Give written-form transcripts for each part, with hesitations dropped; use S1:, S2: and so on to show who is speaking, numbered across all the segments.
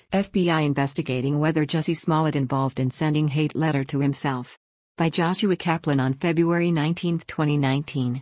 S1: FBI investigating whether Jussie Smollett involved in sending hate letter to himself. By Joshua Kaplan on February 19, 2019.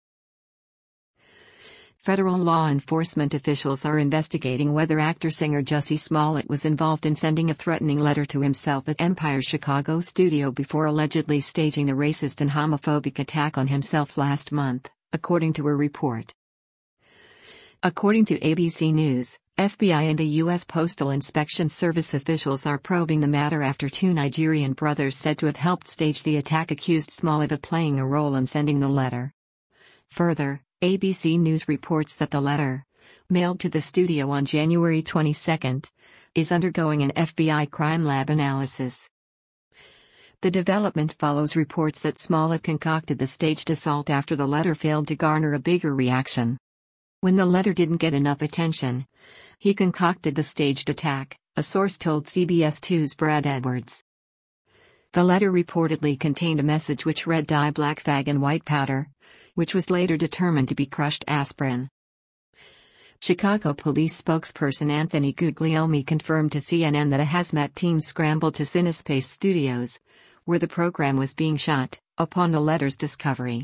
S1: Federal law enforcement officials are investigating whether actor-singer Jussie Smollett was involved in sending a threatening letter to himself at Empire's Chicago studio before allegedly staging a racist and homophobic attack on himself last month, according to a report. According to ABC News, FBI and the U.S. Postal Inspection Service officials are probing the matter after two Nigerian brothers said to have helped stage the attack accused Smollett of playing a role in sending the letter. Further, ABC News reports that the letter, mailed to the studio on January 22, is undergoing an FBI crime lab analysis. The development follows reports that Smollett concocted the staged assault after the letter failed to garner a bigger reaction. When the letter didn't get enough attention, he concocted the staged attack, a source told CBS 2's Brad Edwards. The letter reportedly contained a message which read "Die black fag and white powder," which was later determined to be crushed aspirin. Chicago police spokesperson Anthony Guglielmi confirmed to CNN that a hazmat team scrambled to Cinespace Studios, where the program was being shot, upon the letter's discovery.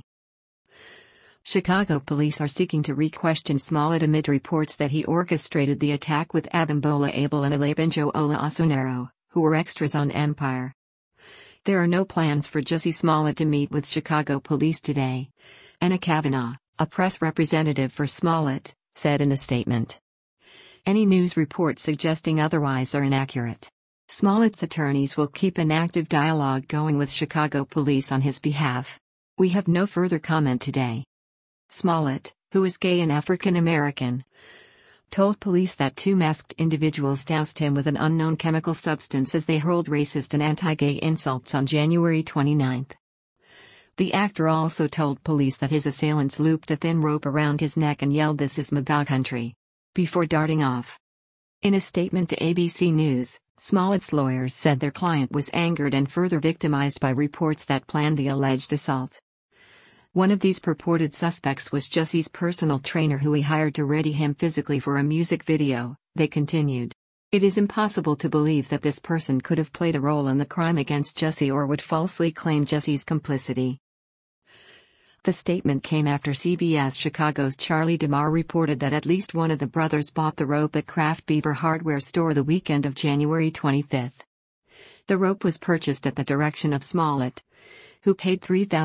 S1: Chicago police are seeking to re-question Smollett amid reports that he orchestrated the attack with Abimbola Abel and Olabanjo Ola Osunero, who were extras on Empire. There are no plans for Jussie Smollett to meet with Chicago police today, Anna Kavanaugh, a press representative for Smollett, said in a statement. Any news reports suggesting otherwise are inaccurate. Smollett's attorneys will keep an active dialogue going with Chicago police on his behalf. We have no further comment today. Smollett, who is gay and African American, told police that two masked individuals doused him with an unknown chemical substance as they hurled racist and anti-gay insults on January 29. The actor also told police that his assailants looped a thin rope around his neck and yelled "This is MAGA country," before darting off. In a statement to ABC News, Smollett's lawyers said their client was angered and further victimized by reports that planned the alleged assault. One of these purported suspects was Jussie's personal trainer who he hired to ready him physically for a music video, they continued. It is impossible to believe that this person could have played a role in the crime against Jussie or would falsely claim Jussie's complicity. The statement came after CBS Chicago's Charlie DeMar reported that at least one of the brothers bought the rope at Craft Beaver hardware store the weekend of January 25. The rope was purchased at the direction of Smollett, who paid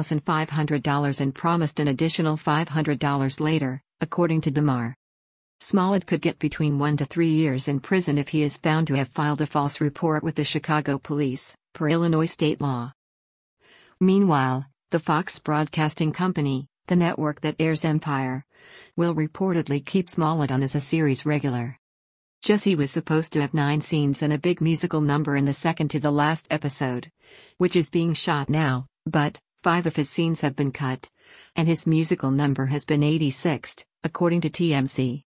S1: $3,500 and promised an additional $500 later, according to DeMar. Smollett could get between 1 to 3 years in prison if he is found to have filed a false report with the Chicago police, per Illinois state law. Meanwhile, the Fox Broadcasting Company, the network that airs Empire, will reportedly keep Smollett on as a series regular. Jussie was supposed to have 9 scenes and a big musical number in the second to the last episode, which is being shot now, but 5 of his scenes have been cut, and his musical number has been 86th, according to TMZ.